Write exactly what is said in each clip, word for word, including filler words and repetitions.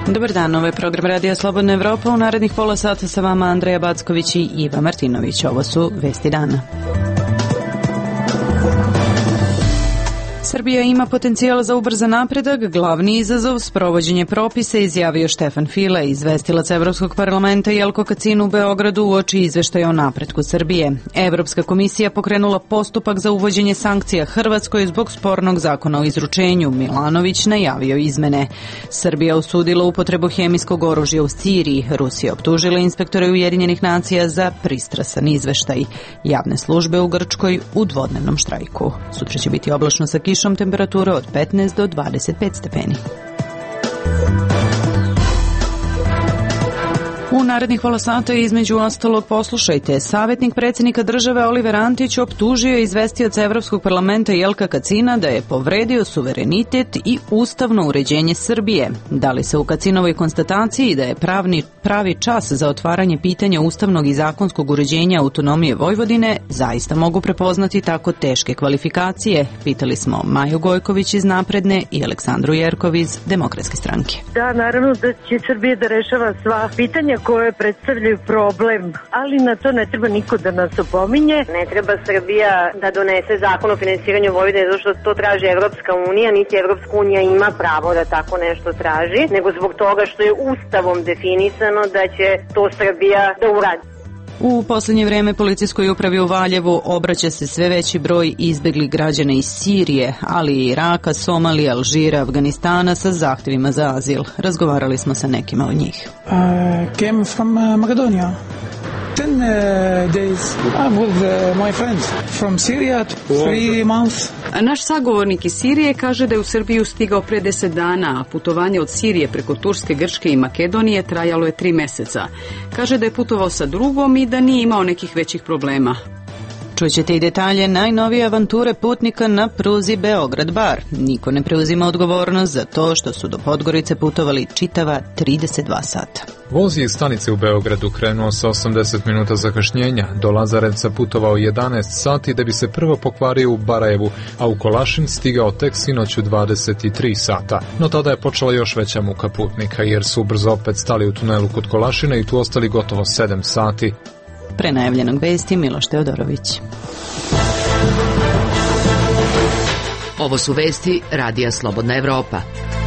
Dobar dan, ovo je program Radija Slobodna Evropa. U narednih pola sata sa vama Andreja Backović i Iva Martinović. Ovo su vesti dana. Srbija ima potencijal za ubrzan napredak, glavni izazov sprovođenje propisa, izjavio Štefan File, izvestilac Evropskog parlamenta Jelko Kacin u Beogradu uoči izveštaja o napretku Srbije. Evropska komisija pokrenula postupak za uvođenje sankcija Hrvatskoj zbog spornog zakona o izručenju. Milanović najavio izmene. Srbija osudila upotrebu hemijskog oružja u Siriji. Rusija optužila inspektore Ujedinjenih nacija za pristrasan izveštaj. Javne službe u Grčkoj u dvodnevnom štrajku. Sutra će biti oblačno sa kišom, temperatura od petnaest do dvadeset pet stepeni. U narednih pola sata između ostalog poslušajte. Savjetnik predsjednika države Oliver Antić optužio izvestioca Evropskog parlamenta Jelka Kacina da je povredio suverenitet i ustavno uređenje Srbije. Da li se u Kacinovoj konstataciji da je pravni, pravi čas za otvaranje pitanja ustavnog i zakonskog uređenja autonomije Vojvodine zaista mogu prepoznati tako teške kvalifikacije? Pitali smo Maju Gojković iz Napredne i Aleksandru Jerkov iz Demokratske stranke. Da, naravno da će Srbija da rešava sva pitanja koje predstavljaju problem, ali na to ne treba niko da nas opominje. Ne treba Srbija da donese zakon o finansiranju Vojvodine zato što to traži Evropska unija, niti Evropska unija ima pravo da tako nešto traži, nego zbog toga što je ustavom definisano da će to Srbija da uradi. U posljednje vreme policijskoj upravi u Valjevu obraća se sve veći broj izbeglih građana iz Sirije, ali i Iraka, Somalije, Alžira, Afganistana sa zahtjevima za azil. Razgovarali smo sa nekima od njih. Uh, came from uh, Macedonia. Ten uh, days I'm with uh, my friends from Syria, three months. Naš sagovornik iz Sirije kaže da je u Srbiju stigao pre deset dana, a putovanje od Sirije preko Turske, Grčke i Makedonije trajalo je tri meseca. Kaže da je putovao sa drugom i da nije imao nekih većih problema. Čućete i detalje najnovije avanture putnika na pruzi Beograd-Bar. Niko ne preuzima odgovornost za to što su do Podgorice putovali čitava trideset dva sata. Voz je iz stanice u Beogradu krenuo sa osamdeset minuta zakašnjenja. Do Lazarevca putovao jedanaest sati da bi se prvo pokvario u Barajevu, a u Kolašin stigao tek sinoć u dvadeset tri sata. No tada je počela još veća muka putnika jer su brzo opet stali u tunelu kod Kolašina i tu ostali gotovo sedam sati. Pre najavljenog vesti Miloš Teodorović. Ovo su vesti Radija Slobodna Evropa.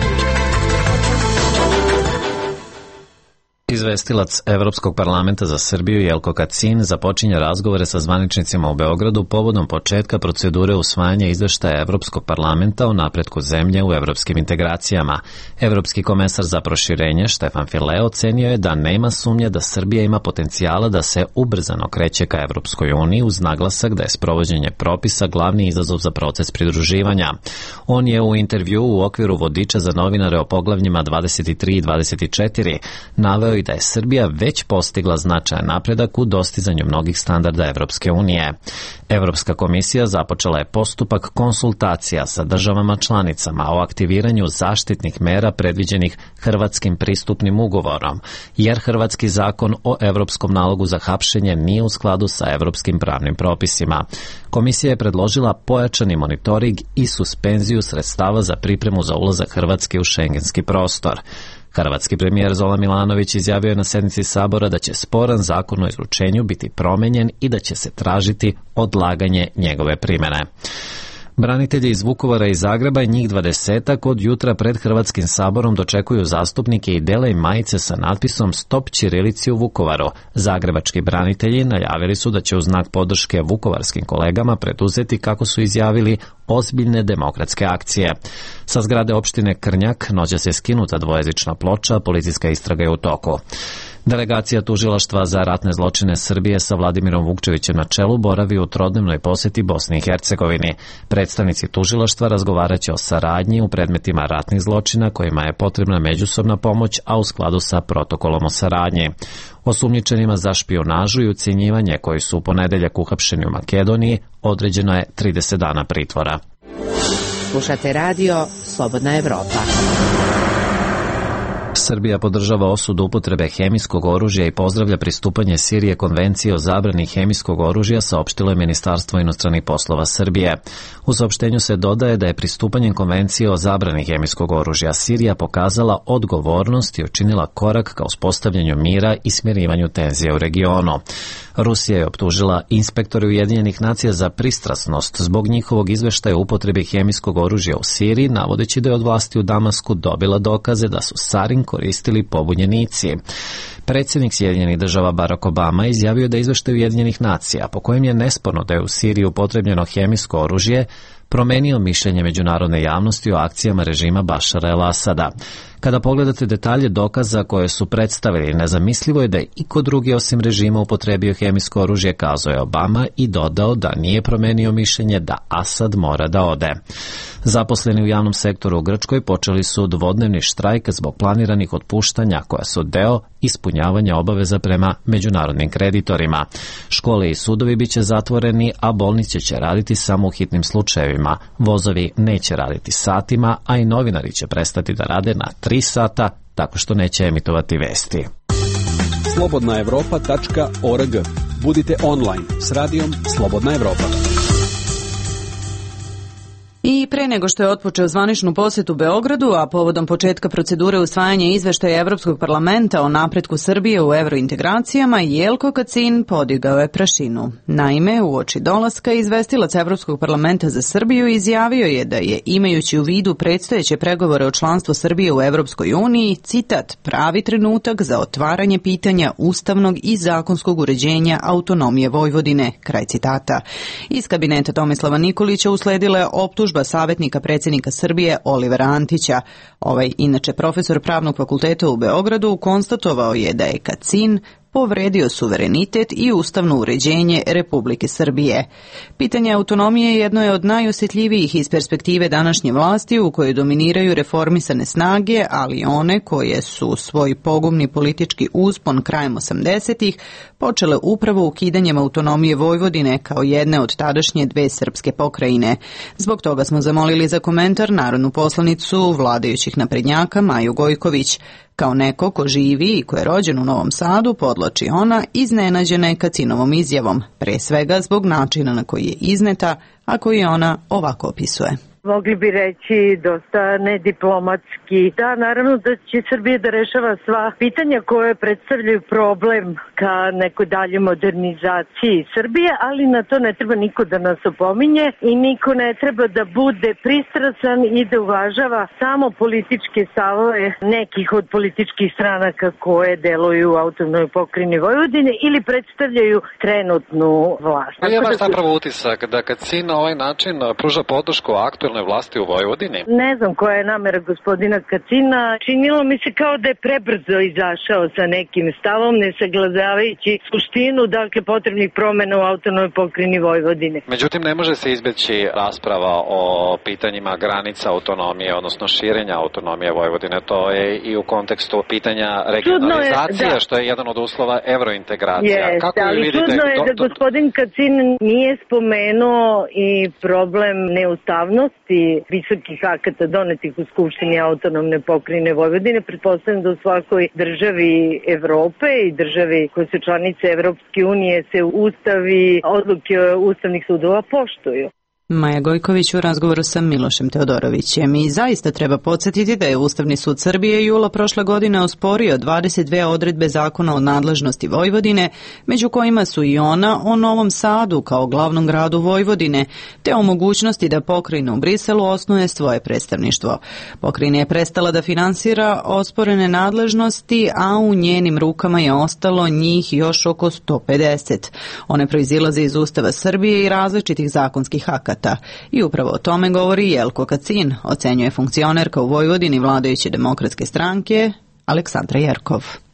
Izvestilac Evropskog parlamenta za Srbiju Jelko Kacin započinje razgovore sa zvaničnicima u Beogradu povodom početka procedure usvajanja izveštaja Evropskog parlamenta o napretku zemlje u evropskim integracijama. Evropski komesar za proširenje Štefan File ocenio je da nema sumnje da Srbija ima potencijala da se ubrzano kreće ka Evropskoj uniji uz naglasak da je sprovođenje propisa glavni izazov za proces pridruživanja. On je u intervju u okviru vodiča za novinare o poglavljima dvadeset tri i dvadeset četiri naveo i da je Srbija već postigla značajan napredak u dostizanju mnogih standarda Evropske unije. Evropska komisija započela je postupak konsultacija sa državama članicama o aktiviranju zaštitnih mera predviđenih Hrvatskim pristupnim ugovorom, jer Hrvatski zakon o Evropskom nalogu za hapšenje nije u skladu sa evropskim pravnim propisima. Komisija je predložila pojačani monitoring i suspenziju sredstava za pripremu za ulazak Hrvatske u šengenski prostor. Hrvatski premijer Zoran Milanović izjavio je na sednici Sabora da će sporan zakon o izručenju biti promenjen i da će se tražiti odlaganje njegove primjene. Branitelji iz Vukovara i Zagreba i njih dvadesetak od jutra pred Hrvatskim saborom dočekuju zastupnike i dele im majice sa natpisom Stop ćirilici u Vukovaru. Zagrebački branitelji najavili su da će u znak podrške vukovarskim kolegama preduzeti, kako su izjavili, ozbiljne demokratske akcije. Sa zgrade opštine Krnjak noće se skinuta dvojezična ploča, policijska istraga je u toku. Delegacija tužilaštva za ratne zločine Srbije sa Vladimirom Vukčevićem na čelu boravi u trodnevnoj poseti Bosni i Hercegovini. Predstavnici tužilaštva razgovaraće o saradnji u predmetima ratnih zločina kojima je potrebna međusobna pomoć, a u skladu sa protokolom o saradnji. Osumnjičenima za špijunažu i ucjenjivanje koji su u ponedeljak uhapšeni u Makedoniji određeno je trideset dana pritvora. Slušate radio Slobodna Evropa. Srbija podržava osudu upotrebe hemijskog oružja i pozdravlja pristupanje Sirije Konvenciji o zabrani hemijskog oružja, saopštilo je Ministarstvo inostranih poslova Srbije. U saopštenju se dodaje da je pristupanjem Konvencije o zabrani hemijskog oružja Sirija pokazala odgovornost i učinila korak ka uspostavljanju mira i smirivanju tenzija u regionu. Rusija je optužila inspektore Ujedinjenih nacija za pristrasnost zbog njihovog izveštaja o upotrebi hemijskog oružja u Siriji, navodeći da je od vlasti u Damasku dobila dokaze da su sarin koristili pobunjenici. Predsjednik Sjedinjenih država Barack Obama izjavio da izveštaj Ujedinjenih nacija, po kojem je nesporno da je u Siriji upotrebljeno hemijsko oružje, promenio mišljenje međunarodne javnosti o akcijama režima Bašara el-Asada. Kada pogledate detalje dokaza koje su predstavili, nezamislivo je da je iko drugi osim režima upotrebio hemijsko oružje, kazao je Obama i dodao da nije promenio mišljenje da Asad mora da ode. Zaposleni u javnom sektoru u Grčkoj počeli su dvodnevni štrajk zbog planiranih otpuštanja koja su deo ispunjavanja obaveza prema međunarodnim kreditorima. Škole i sudovi biće zatvoreni, a bolnice će raditi samo u hitnim slučajevima. Vozovi neće raditi satima, a i novinari će prestati da rade na tri sata tako što neće emitovati vesti. slobodna evropa tačka org. Budite online s radijom Slobodna Evropa. I pre nego što je otpočeo zvaničnu posjetu Beogradu, a povodom početka procedure usvajanja izveštaja Evropskog parlamenta o napretku Srbije u evrointegracijama, Jelko Kacin podigao je prašinu. Naime, uoči dolaska izvestilac Evropskog parlamenta za Srbiju izjavio je da je, imajući u vidu predstojeće pregovore o članstvu Srbije u Evropskoj uniji, citat, pravi trenutak za otvaranje pitanja ustavnog i zakonskog uređenja autonomije Vojvodine, kraj citata. Iz kabineta Tomislava Nikolića usledila je optužba savjetnika predsjednika Srbije Olivera Antića. Ovaj, inače profesor Pravnog fakulteta u Beogradu, konstatovao je da je Kacin povredio suverenitet i ustavno uređenje Republike Srbije. Pitanje autonomije jedno je od najosjetljivijih iz perspektive današnje vlasti u kojoj dominiraju reformisane snage, ali one koje su svoj pogubni politički uspon krajem osamdesetih počele upravo ukidanjem autonomije Vojvodine kao jedne od tadašnje dve srpske pokrajine. Zbog toga smo zamolili za komentar narodnu poslanicu vladajućih naprednjaka Maju Gojković. Kao neko ko živi i ko je rođen u Novom Sadu, podlači ona, iznenađena je Kacinovom izjavom, pre svega zbog načina na koji je izneta, a koji ona ovako opisuje. Mogli bi reći dosta nediplomatski. Da, naravno da će Srbija da rešava sva pitanja koje predstavljaju problem ka nekoj dalje modernizaciji Srbije, ali na to ne treba niko da nas opominje i niko ne treba da bude pristrasan i da uvažava samo političke stavove nekih od političkih stranaka koje deluju u autonomnoj pokrajini Vojvodine ili predstavljaju trenutnu vlast. Ja imaš zapravo utisak da Kacin na ovaj način pruža podršku aktualnoj vlasti u Vojvodini? Ne znam koja je namera gospodina Kacina. Činilo mi se kao da je prebrzo izašao sa nekim stavom, ne sagledavajući suštinu, dakle, potrebnih promjena u autonomnoj pokrajini Vojvodine. Međutim, ne može se izbeći rasprava o pitanjima granica autonomije, odnosno širenja autonomije Vojvodine. To je i u kontekstu pitanja regionalizacije, je, da. Što je jedan od uslova evrointegracija. Jest, Kako ali vidite, čudno je da gospodin Kacin nije spomenuo i problem neustavnosti visokih akata donetih u Skupštini autonomne pokrajine Vojvodine. Pretpostavljam da u svakoj državi Evrope i državi koje su članice Evropske unije se ustavi, odluke ustavnih sudova poštuju. Maja Gojković u razgovoru sa Milošem Teodorovićem. I zaista treba podsjetiti da je Ustavni sud Srbije jula prošle godine osporio dvadeset dve odredbe zakona o nadležnosti Vojvodine, među kojima su i ona o Novom Sadu kao glavnom gradu Vojvodine, te o mogućnosti da pokrajina u Briselu osnuje svoje predstavništvo. Pokrajina je prestala da finansira osporene nadležnosti, a u njenim rukama je ostalo njih još oko sto pedeset. One proizilaze iz Ustava Srbije i različitih zakonskih akata. I upravo o tome govori Jelko Kacin, ocenjuje funkcionerka u Vojvodini vladajuće demokratske stranke Aleksandra Jerkov.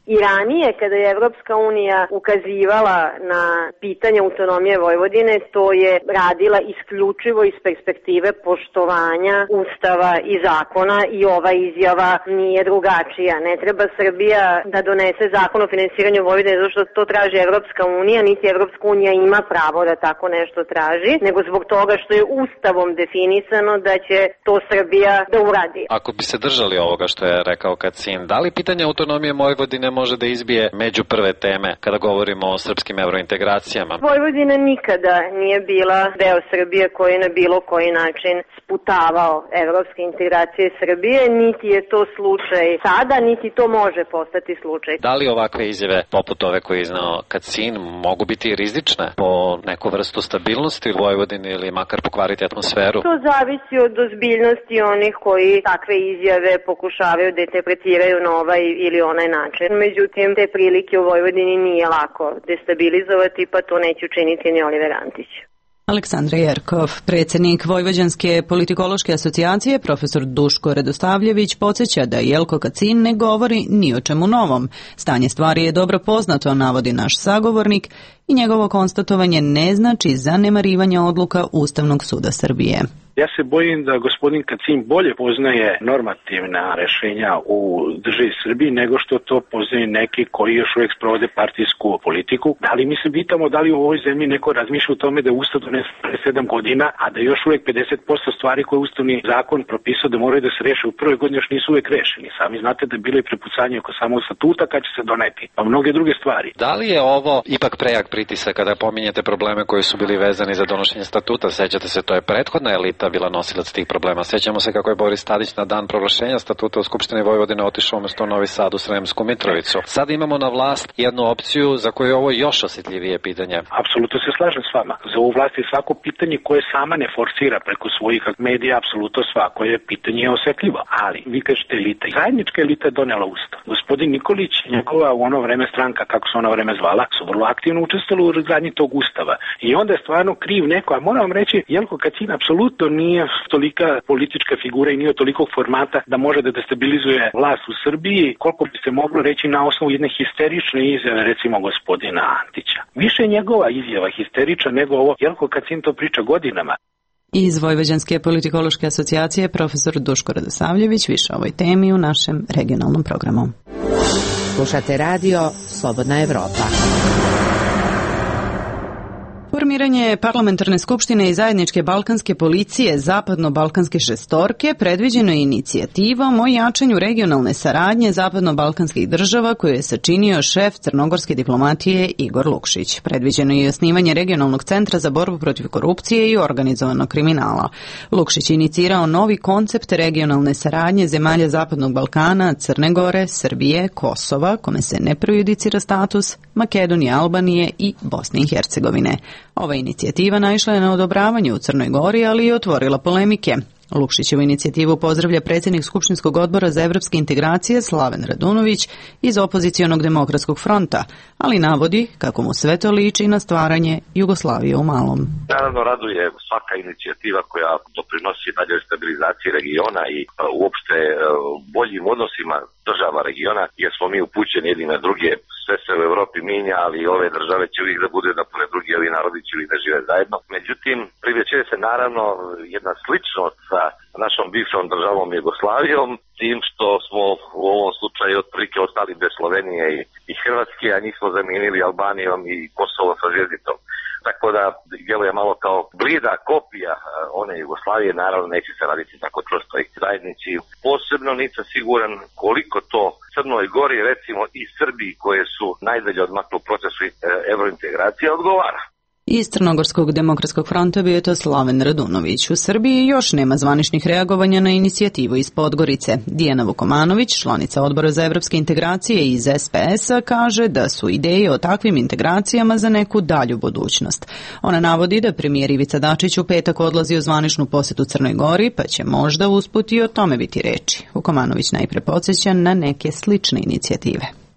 I ranije, kada je Evropska unija ukazivala na pitanje autonomije Vojvodine, to je radila isključivo iz perspektive poštovanja Ustava i zakona i ova izjava nije drugačija. Ne treba Srbija da donese zakon o finansiranju Vojvodine zato što to traži Evropska unija, niti Evropska unija ima pravo da tako nešto traži, nego zbog toga što je Ustavom definisano da će to Srbija da uradi. Ako bi se držali ovoga što je rekao Kacin, da li pitanje autonomije Vojvodine može da izbije među prve teme kada govorimo o srpskim evrointegracijama? Vojvodina nikada nije bila deo Srbije koji je na bilo koji način sputavao evropske integracije Srbije, niti je to slučaj sada, niti to može postati slučaj. Da li ovakve izjave poput ove koje je iznao Kacin mogu biti rizične po neku vrstu stabilnosti u Vojvodini ili makar pokvariti atmosferu? To zavisi od ozbiljnosti onih koji takve izjave pokušavaju da interpretiraju na ovaj ili onaj način. Međutim, te prilike u Vojvodini nije lako destabilizovati, pa to neće učiniti ni Oliver Antić. Aleksandra Jerkov, predsjednik Vojvođanske politikološke asocijacije, profesor Duško Radostavljević, podsjeća da Jelko Kacin ne govori ni o čemu novom. Stanje stvari je dobro poznato, navodi naš sagovornik, i njegovo konstatovanje ne znači zanemarivanje odluka Ustavnog suda Srbije. Ja se bojim da gospodin Kacin bolje poznaje normativna rešenja u državi Srbiji nego što to poznaje neki koji još uvijek sprovode partijsku politiku. Da li mi se pitamo da li u ovoj zemlji neko razmišlja o tome da je Ustav donesen pre sedam godina, a da još uvijek pedeset posto stvari koje je Ustavni zakon propisao da moraju da se reše u prvoj godini još nisu uvijek rešeni. Sami znate da je bilo i prepucanje oko samog statuta kad će se doneti, pa mnoge druge stvari. Da li je ovo ipak prejak pritisak kada pominjete probleme koji su bili vezani za donošenje statuta? Sećate se, to je prethodna elita bila nosilac tih problema. Sećamo se kako je Boris Tadić na dan proglašenja statuta u Skupštini Vojvodine otišao umesto u Novi Sad u Sremsku Mitrovicu. Sad imamo na vlast jednu opciju za koju je ovo još osjetljivije pitanje. Apsolutno se slažem s vama. Za ovu vlast je svako pitanje koje sama ne forsira preko svojih medija, apsolutno svako je pitanje osjetljivo. Ali, vi kažete elita. Zajednička elita je donela Ustav. Gospodin Nikolić, njegova u ono vreme stranka, kako se ono vreme zvala, su vrlo aktivno učestvovali u izgradnji tog Ustava. I onda je stvarno kriv neko, a moram vam reći, Jelko Kacin apsolutno nije tolika politička figura i nije tolikog formata da može da destabilizuje vlast u Srbiji, koliko bi se moglo reći na osnovu jedne histerične izjave, recimo gospodina Antića. Više je njegova izjava histerična nego ovo, Jelko Kacin to priča godinama. Iz Vojvođanske politikološke asocijacije profesor Duško Radosavljević, više o ovoj temi u našem regionalnom programu. Slušate radio Slobodna Evropa. Formiranje parlamentarne skupštine i zajedničke balkanske policije Zapadno-balkanske šestorke predviđeno je inicijativom o jačanju regionalne saradnje zapadno-balkanskih država koju je sačinio šef crnogorske diplomatije Igor Lukšić. Predviđeno je i osnivanje regionalnog centra za borbu protiv korupcije i organizovanog kriminala. Lukšić je inicirao novi koncept regionalne saradnje zemalja Zapadnog Balkana, Crne Gore, Srbije, Kosova, kome se ne prejudicira status, Makedonije, Albanije i Bosne i Hercegovine. Ova inicijativa naišla je na odobravanje u Crnoj Gori, ali i otvorila polemike. Lukšićevu inicijativu pozdravlja predsjednik Skupštinskog odbora za evropske integracije Slaven Radunović iz opozicionog demokratskog fronta, ali navodi kako mu sve to liči na stvaranje Jugoslavije u malom. Naravno, raduje svaka inicijativa koja doprinosi daljoj stabilizaciji regiona i uopšte boljim odnosima država regiona, jer smo mi upućeni jedni na druge. Sve se u Evropi mijenja, ali ove države će uvijek da bude da pored drugi, ovi narodi će uvijek da žive zajedno. Međutim, primećuje se naravno jedna sličnost sa našom bivšom državom Jugoslavijom, tim što smo u ovom slučaju otprilike ostali bez Slovenije i, i Hrvatske, a njih smo zamijenili Albanijom i Kosovo sa zvjezdicom. Tako da djeluje malo kao blida kopija one Jugoslavije, naravno neće se raditi tako čvrsto i zajednici. Posebno nisam siguran koliko to Crnoj Gori, recimo i Srbiji, koje su najdalje odmakle u procesu evrointegracije, odgovara. Iz Crnogorskog demokratskog fronta bio je to Slaven Radunović. U Srbiji još nema zvaničnih reagovanja na inicijativu iz Podgorice. Dijana Vukomanović, članica odbora za evropske integracije iz S P S-a, kaže da su ideje o takvim integracijama za neku dalju budućnost. Ona navodi da premijer Ivica Dačić u petak odlazi u zvaničnu posjetu Crnoj Gori, pa će možda usput i o tome biti reči. Vukomanović najpre podsjeća na neke slične inicijative.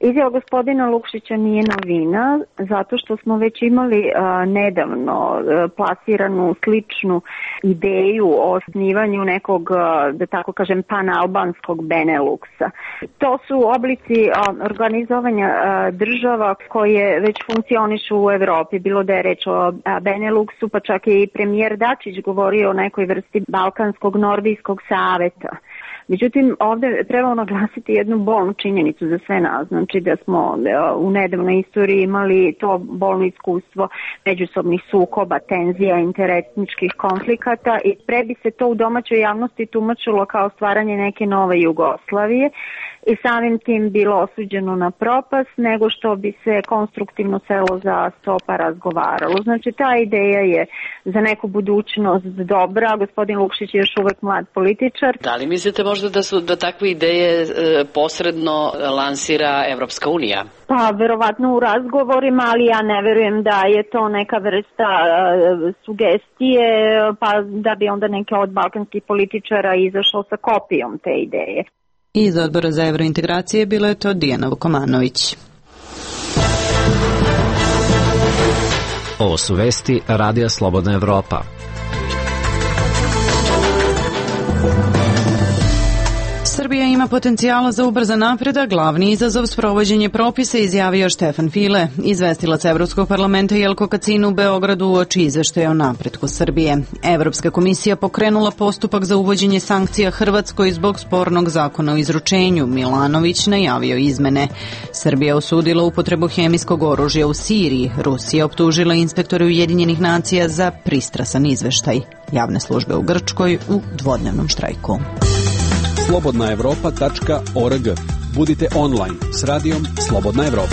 Izjava gospodina Lukšića nije novina, zato što smo već imali a, nedavno a, plasiranu sličnu ideju o osnivanju nekog, a, da tako kažem, panalbanskog Beneluksa. To su oblici a, organizovanja a, država koje već funkcionišu u Evropi, bilo da je reč o a, Beneluksu, pa čak i premijer Dačić govorio o nekoj vrsti Balkanskog nordijskog saveta. Međutim, ovde trebamo naglasiti jednu bolnu činjenicu za sve nas, znači da smo u nedavnoj istoriji imali to bolno iskustvo međusobnih sukoba, tenzija, interetničkih konflikata i pre bi se to u domaćoj javnosti tumačilo kao stvaranje neke nove Jugoslavije i samim tim bilo osuđeno na propast, nego što bi se konstruktivno selo za sto pa razgovaralo. Znači, ta ideja je za neku budućnost dobra. Gospodin Lukšić je još uvek mlad političar. Da li mislite možda da su da takve ideje e, posredno lansira Evropska unija? Pa, verovatno u razgovorima, ali ja ne verujem da je to neka vrsta e, sugestije, pa da bi onda neke od balkanskih političara izašao sa kopijom te ideje. Iz Odbora za evrointegracije bilo je to Dijana Vukomanović. Ovo su vesti Radija Slobodna Evropa. Srbija ima potencijala za ubrzan napredak, glavni izazov sprovođenje propisa, izjavio Štefan File. Izvestilac Evropskog parlamenta Jelko Kacin u Beogradu uoči izveštaja o napretku Srbije. Evropska komisija pokrenula postupak za uvođenje sankcija Hrvatskoj zbog spornog zakona o izručenju. Milanović najavio izmene. Srbija osudila upotrebu hemijskog oružja u Siriji. Rusija optužila inspektore Ujedinjenih nacija za pristrasan izveštaj. Javne službe u Grčkoj u dvodnevnom štrajku. slobodna evropa tačka org. Budite online s radijom Slobodna Evropa.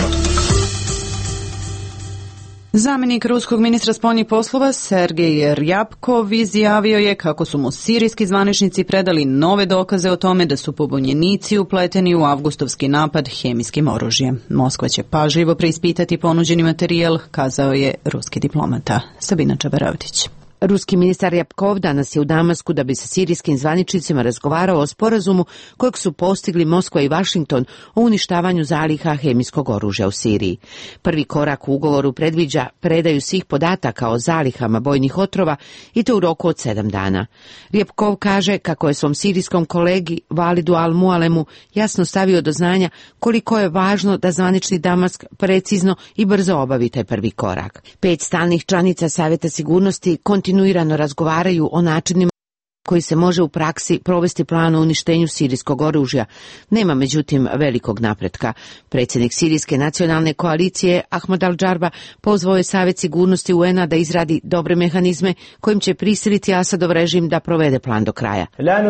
Zamenik ruskog ministra spoljnih poslova Sergej Rjabkov izjavio je kako su mu sirijski zvaničnici predali nove dokaze o tome da su pobunjenici upleteni u avgustovski napad hemijskim oružjem. Moskva će pažljivo preispitati ponuđeni materijal, kazao je ruski diplomata. Sabina Čabaravdić. Ruski ministar Rjabkov danas je u Damasku da bi sa sirijskim zvaničnicima razgovarao o sporazumu kojeg su postigli Moskva i Vašington o uništavanju zaliha hemijskog oružja u Siriji. Prvi korak u ugovoru predviđa predaju svih podataka o zalihama bojnih otrova i to u roku od sedam dana. Rjabkov kaže kako je svom sirijskom kolegi Validu Al-Mualemu jasno stavio do znanja koliko je važno da zvanični Damask precizno i brzo obavi taj prvi korak. Pet stalnih članica Savjeta sigurnosti kontinuirano razgovaraju o načinima koji se može u praksi provesti plan o uništenju sirijskog oružja. Nema međutim velikog napretka. Predsjednik Sirijske nacionalne koalicije Ahmad al-Džarba pozvao je Savjet sigurnosti U N A da izradi dobre mehanizme kojim će prisiliti Asadov režim da provede plan do kraja.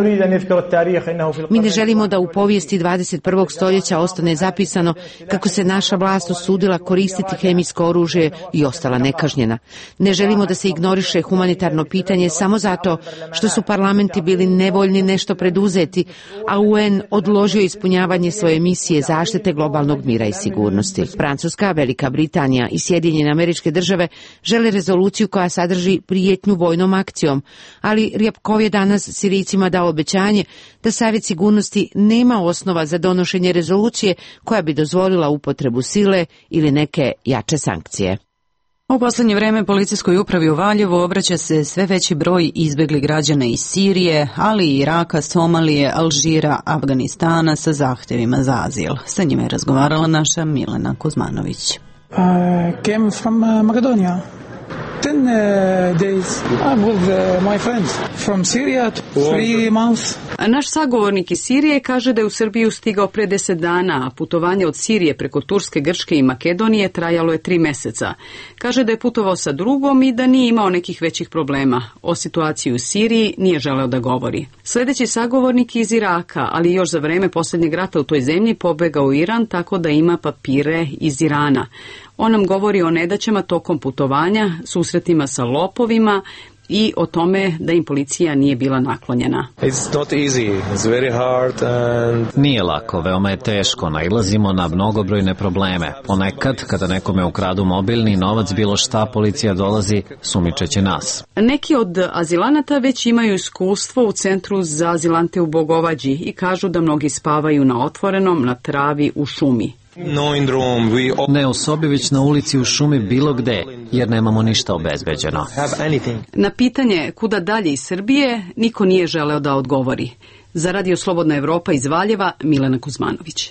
Mi ne želimo da u povijesti dvadeset prvog stoljeća ostane zapisano kako se naša vlast osudila koristiti hemijsko oružje i ostala nekažnjena. Ne želimo da se ignoriše humanitarno pitanje samo zato što su parlamenti bili nevoljni nešto preduzeti, a U N odložio ispunjavanje svoje misije zaštite globalnog mira i sigurnosti. Francuska, Velika Britanija i Sjedinjene Američke Države žele rezoluciju koja sadrži prijetnju vojnom akcijom, ali Rjabkov je danas Sirijcima dao obećanje da Savjet sigurnosti nema osnova za donošenje rezolucije koja bi dozvolila upotrebu sile ili neke jače sankcije. U poslednje vreme policijskoj upravi u Valjevu obraća se sve veći broj izbjeglih građana iz Sirije, ali i Iraka, Somalije, Alžira, Afganistana sa zahtjevima za azil. Sa njima je razgovarala naša Milena Kuzmanović. Uh, came from uh, Macedonia. Ten uh, days I'm with uh, my friends from Syria, three months. Naš sagovornik iz Sirije kaže da je u Srbiju stigao pre deset dana, a putovanje od Sirije preko Turske, Grčke i Makedonije trajalo je tri meseca. Kaže da je putovao sa drugom i da nije imao nekih većih problema. O situaciji u Siriji nije želeo da govori. Sljedeći sagovornik iz Iraka, ali još za vreme posljednjeg rata u toj zemlji pobegao u Iran tako da ima papire iz Irana. On nam govori o nedaćama tokom putovanja, susretima sa lopovima i o tome da im policija nije bila naklonjena. It's not easy. It's very hard and... Nije lako, veoma je teško, nailazimo na mnogobrojne probleme. Ponekad, kada nekome ukradu mobilni novac, bilo šta, policija dolazi, sumičeće nas. Neki od azilanata već imaju iskustvo u centru za azilante u Bogovađi i kažu da mnogi spavaju na otvorenom, na travi, u šumi. No in the room, we... Ne u sobi, već na ulici, u šumi, bilo gde, jer nemamo ništa obezbeđeno. Na pitanje kuda dalje iz Srbije niko nije želeo da odgovori. Za Radio Slobodna Evropa iz Valjeva, Milena Kuzmanović.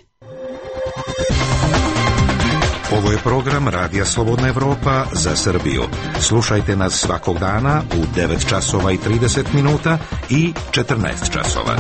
Ovo je program Radija Slobodna Evropa za Srbiju. Slušajte nas svakog dana u devet časova i trideset minuta i četrnaest časova.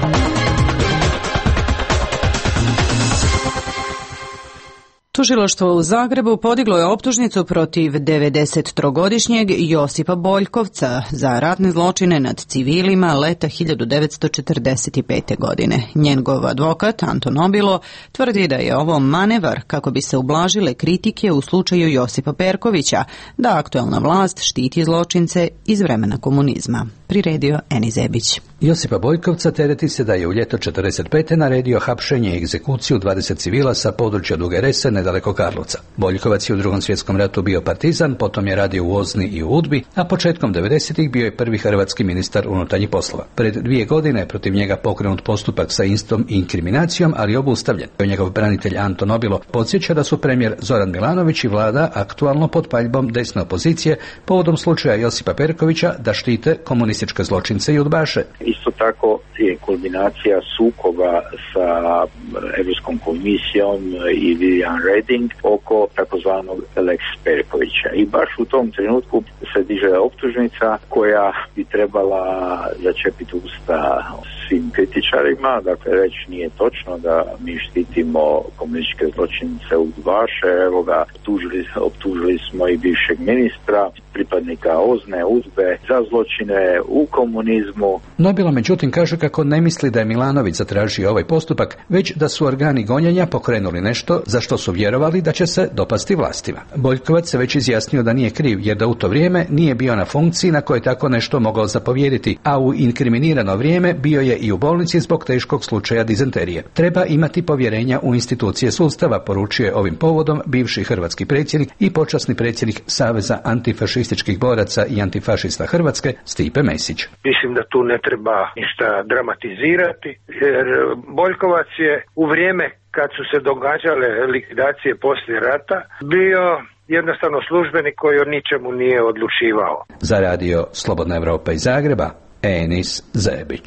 Tužilaštvo u Zagrebu podiglo je optužnicu protiv devedesettrogodišnjeg Josipa Boljkovca za ratne zločine nad civilima leta hiljadu devetsto četrdeset pete. godine. Njegov advokat Anton Obilo tvrdi da je ovo manevar kako bi se ublažile kritike u slučaju Josipa Perkovića, da aktuelna vlast štiti zločince iz vremena komunizma. Priredio Eni Zebić. Josipa Boljkovca tereti se da je u ljeto četrdeset pete. naredio hapšenje i egzekuciju dvadeset civila sa područja Duge Rese nedaleko Karlovca. Boljkovac je u Drugom svjetskom ratu bio partizan, potom je radio u Ozni i u Udbi, a početkom devedesetih bio je prvi hrvatski ministar unutarnjih poslova. Pred dvije godine je protiv njega pokrenut postupak sa istom inkriminacijom, ali obustavljen. Njegov branitelj Anton Obilo podsjeća da su premijer Zoran Milanović i vlada aktualno pod paljbom desne opozicije povodom slučaja Josipa Perkovića da štite komunističke zločince i udbaše. Isto tako je kulminacija sukoba sa Europskom komisijom i Vivian Reding oko takozvanog Lex Perkovića. I baš u tom trenutku se diže optužnica koja bi trebala začepiti usta svim kritičarima, dakle reći nije točno da mi štitimo komunističke zločince udbaše, evo ga, optužili, optužili smo i bivšeg ministra, pripadnika Ozne, Udbe, za zločine u komunizmu. Nobilo međutim kaže kako ne misli da je Milanović zatražio ovaj postupak, već da su organi gonjenja pokrenuli nešto za što su vjerovali da će se dopasti vlastima. Boljkovac se već izjasnio da nije kriv, jer da u to vrijeme nije bio na funkciji na kojoj tako nešto mogao zapovjediti, a u inkriminirano vrijeme bio je i u bolnici zbog teškog slučaja dizenterije. Treba imati povjerenja u institucije sustava, poručuje ovim povodom bivši hrvatski predsjednik i počasni predsjednik Saveza antifašističkih boraca i antifašista Hrvatske Stipe Mesić. Mislim da tu ne treba ništa dramatizirati, jer Boljkovac je u vrijeme kad su se događale likvidacije poslije rata bio jednostavno službenik koji o ničemu nije odlučivao. Za Radio Slobodna Evropa iz Zagreba, Enis Zebić.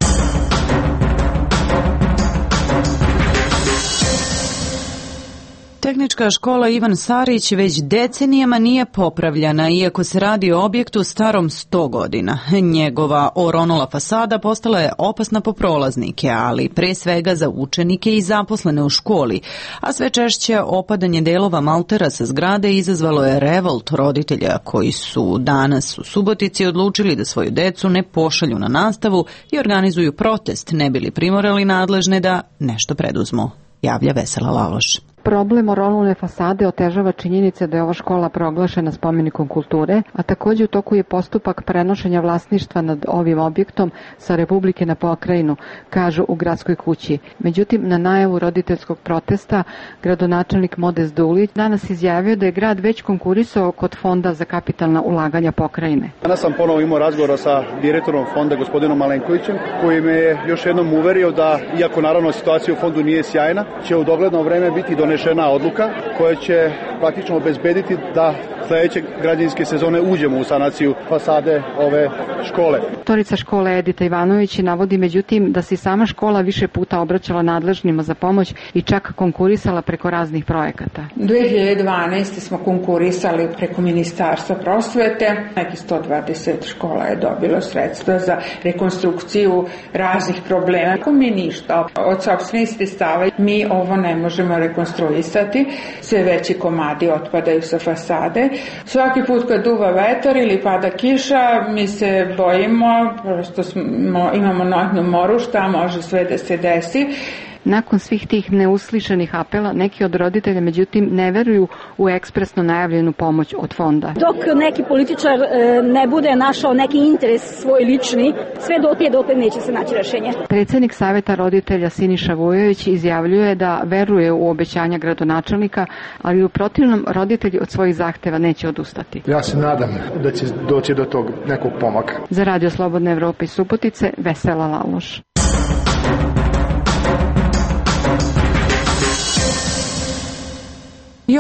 Tehnička škola Ivan Sarić već decenijama nije popravljana, iako se radi o objektu starom sto godina. Njegova oronula fasada postala je opasna po prolaznike, ali pre svega za učenike i zaposlene u školi, a sve češće opadanje delova maltera sa zgrade izazvalo je revolt roditelja koji su danas u Subotici odlučili da svoju decu ne pošalju na nastavu i organizuju protest, ne bili primorali nadležne da nešto preduzmu. Javlja Vesela Laloš. Problem oronulne fasade otežava činjenica da je ova škola proglašena spomenikom kulture, a također u toku je postupak prenošenja vlasništva nad ovim objektom sa Republike na pokrajinu, kažu u gradskoj kući. Međutim, na najavu roditeljskog protesta, gradonačelnik Modest Dulić danas izjavio da je grad već konkurisao kod Fonda za kapitalna ulaganja pokrajine. Danas sam ponovo imao razgovor sa direktorom fonda, gospodinom Malenkovićem, koji me je još jednom uverio da, iako naravno situacija u fondu nije sjajna, će u dogledno vreme biti donešena odluka koja će praktično obezbediti da sljedeće građevinske sezone uđemo u sanaciju fasade ove škole. Direktorica škole Edita Ivanović navodi međutim da se sama škola više puta obraćala nadležnima za pomoć i čak konkurisala preko raznih projekata. dvije hiljade dvanaeste. smo konkurisali preko Ministarstva prosvete. Neki sto dvadeset škola je dobilo sredstva za rekonstrukciju raznih problema. Ako mi ništa od sopstvenih sredstava, mi ovo ne možemo rekonstruisati. Sve veći komadi otpadaju sa fasade. Svaki put kad duva vetar ili pada kiša, mi se bojimo, prosto smo, imamo noćnu moru, šta može sve da se desi. Nakon svih tih neuslišenih apela, neki od roditelja međutim ne veruju u ekspresno najavljenu pomoć od fonda. Dok neki političar ne bude našao neki interes svoj lični, sve dotle dotle neće se naći rešenje. Predsjednik Saveta roditelja Siniša Vujović izjavljuje da veruje u obećanja gradonačelnika, ali u protivnom roditelji od svojih zahteva neće odustati. Ja se nadam da će doći do tog nekog pomaka. Za Radio Slobodna Evropa iz Subotice, Vesela Laloš.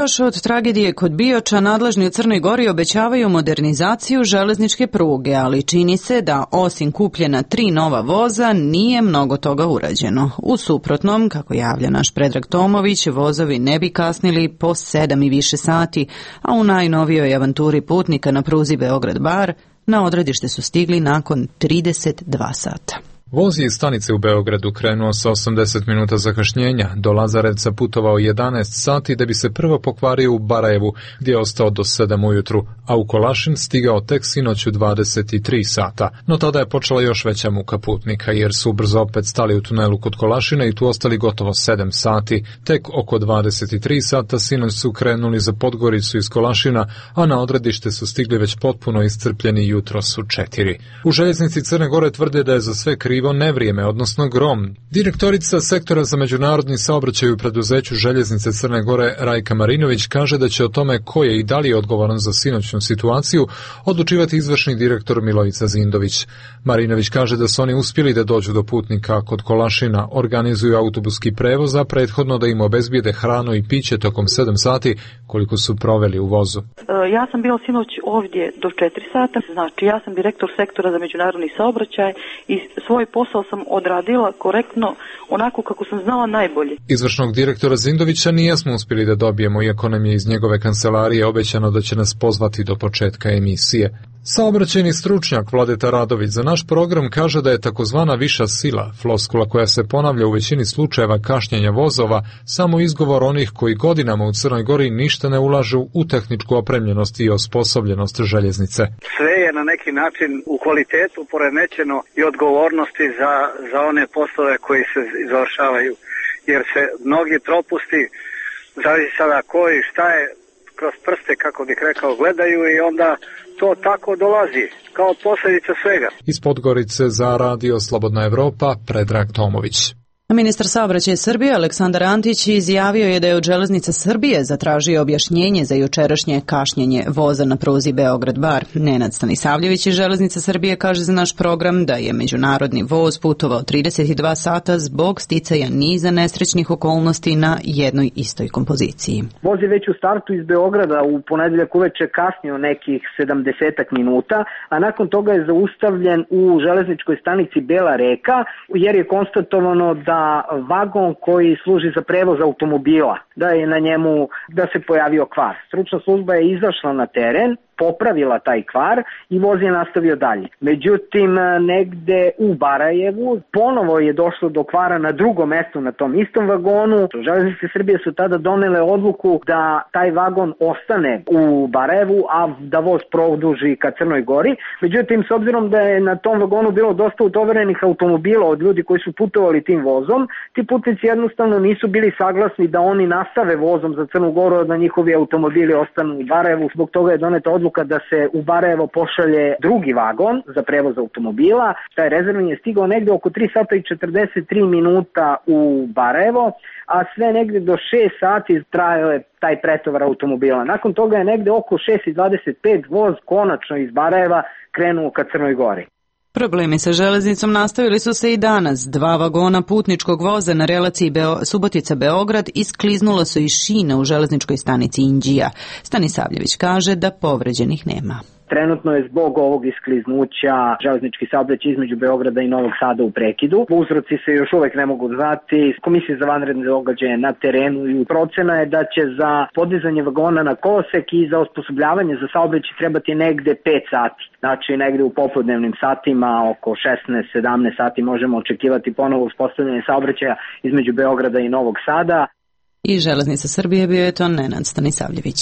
Još od tragedije kod Bioča nadležni u Crnoj Gori obećavaju modernizaciju železničke pruge, ali čini se da osim kupljena tri nova voza nije mnogo toga urađeno. U suprotnom, kako javlja naš Predrag Tomović, vozovi ne bi kasnili po sedam i više sati, a u najnovijoj avanturi putnika na pruzi Beograd-Bar na odredište su stigli nakon trideset dva sata. Voz je iz stanice u Beogradu krenuo sa osamdeset minuta zakašnjenja, do Lazarevca putovao jedanaest sati da bi se prvo pokvario u Barajevu, gdje je ostao do sedam ujutru, a u Kolašin stigao tek sinoć u dvadeset tri sata. No tada je počela još veća muka putnika, jer su brzo opet stali u tunelu kod Kolašina i tu ostali gotovo sedam sati. Tek oko dvadeset tri sata sinoć su krenuli za Podgoricu iz Kolašina, a na odredište su stigli već potpuno iscrpljeni jutros u četiri. U željeznici Crne Gore tvrde da je za sve krivo nevrijeme, odnosno grom. Direktorica sektora za međunarodni saobraćaj u preduzeću Željeznice Crne Gore Rajka Marinović kaže da će o tome ko je i da li je odgovoran za sinoćnu situaciju odlučivati izvršni direktor Milovica Zindović. Marinović kaže da su oni uspjeli da dođu do putnika kod Kolašina, organizuju autobuski prevoz, a prethodno da im obezbijede hranu i piće tokom sedam sati koliko su proveli u vozu. Ja sam bila sinoć ovdje do četiri sata, znači ja sam direktor sektora za međunarodni saobraćaj i svoj posao sam odradila korektno, onako kako sam znala najbolje. Izvršnog direktora Zindovića nijesmo uspjeli da dobijemo, iako nam je iz njegove kancelarije obećano da će nas pozvati do početka emisije. Saobraćajni stručnjak Vladeta Radović za naš program kaže da je takozvana viša sila, floskula koja se ponavlja u većini slučajeva kašnjenja vozova, samo izgovor onih koji godinama u Crnoj Gori ništa ne ulažu u tehničku opremljenost i osposobljenost željeznice. Sve je na neki način u kvalitetu poremećeno i odgovornosti za, za one poslove koji se izvršavaju, jer se mnogi propusti, zavisi sada koji, šta je, kroz prste, kako bih rekao, gledaju i onda to tako dolazi, kao posljedica svega. Iz Podgorice za Radio Slobodna Evropa, Predrag Tomović. Ministar saobraćaja Srbije Aleksandar Antić izjavio je da je od Železnica Srbije zatražio objašnjenje za jučerašnje kašnjenje voza na pruzi Beograd-Bar. Nenad Stanisavljević iz Železnica Srbije kaže za naš program da je međunarodni voz putovao trideset dva sata zbog sticaja niza nesrećnih okolnosti na jednoj istoj kompoziciji. Voz je već u startu iz Beograda u ponedeljak uveče kasnio nekih sedamdeset minuta, a nakon toga je zaustavljen u železničkoj stanici Bela Reka, jer je konstatovano da vagon koji služi za prevoz automobila, da je na njemu, da se pojavio kvar. Stručna služba je izašla na teren, popravila taj kvar i voz je nastavio dalje. Međutim, negde u Barajevu ponovo je došlo do kvara na drugom mestu na tom istom vagonu. Železnice Srbije su tada donele odluku da taj vagon ostane u Barajevu, a da voz produži ka Crnoj Gori. Međutim, s obzirom da je na tom vagonu bilo dosta utovarenih automobila od ljudi koji su putovali tim vozom, ti putnici jednostavno nisu bili saglasni da oni nastave vozom za Crnu Goru, da njihovi automobili ostanu u Barajevu. Zbog toga je doneta odluka da se u Barajevo pošalje drugi vagon za prevoz automobila. Taj rezervni je stigao negde oko tri sata i četrdeset tri minuta u Barajevo, a sve negde do šest sati trajao je taj pretovar automobila. Nakon toga je negde oko šest i dvadeset pet voz konačno iz Barajeva krenuo ka Crnoj Gori. Problemi sa železnicom nastavili su se i danas. Dva vagona putničkog voza na relaciji Beo, Subotica-Beograd iskliznula su iz šina u železničkoj stanici Inđija. Stanisavljević kaže da povređenih nema. Trenutno je zbog ovog iskliznuća železnički saobraćaj između Beograda i Novog Sada u prekidu. Uzroci se još uvek ne mogu znati. Komisija za vanredne događaje na terenu i procena je da će za podizanje vagona na kolosek i za osposobljavanje za saobraćaj trebati negde pet sati. Znači negde u popodnevnim satima oko šesnaest sedamnaest sati možemo očekivati ponovo uspostavljanje saobraćaja između Beograda i Novog Sada. I Železnica Srbije bio je to Nenad Stanisavljević.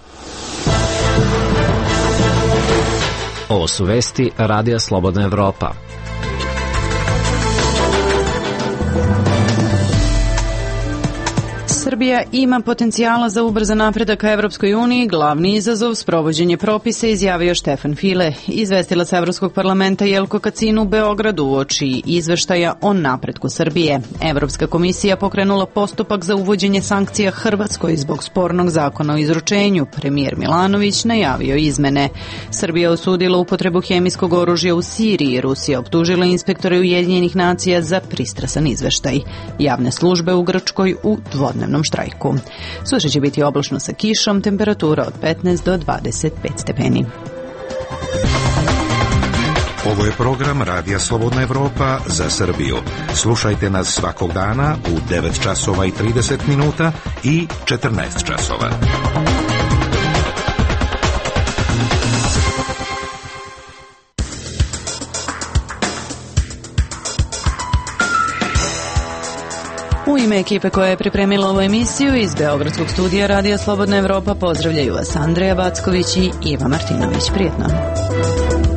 Ovo su vesti Radija Slobodna Evropa. Srbija ima potencijala za ubrzan napredak ka Evropskoj uniji, glavni izazov sprovođenje propisa, izjavio Štefan File. Izvestilac Evropskog parlamenta Jelko Kacin u Beogradu uoči izveštaja o napretku Srbije. Evropska komisija pokrenula postupak za uvođenje sankcija Hrvatskoj zbog spornog zakona o izručenju. Premijer Milanović najavio izmene. Srbija osudila upotrebu hemijskog oružja u Siriji. Rusija optužila inspektore Ujedinjenih nacija za pristrasan izveštaj. Javne službe u Grčkoj u dvodnevnom štrajku. Sutra će biti oblačno sa kišom, temperatura od petnaest do dvadeset pet stepeni. Ovo je program Radija Slobodna Evropa za Srbiju. Slušajte nas svakog dana u devet časova i trideset minuta i četrnaest časova. U ime ekipe koja je pripremila ovu emisiju iz Beogradskog studija Radija Slobodna Evropa pozdravljaju vas Andreja Backović i Iva Martinović. Prijetno.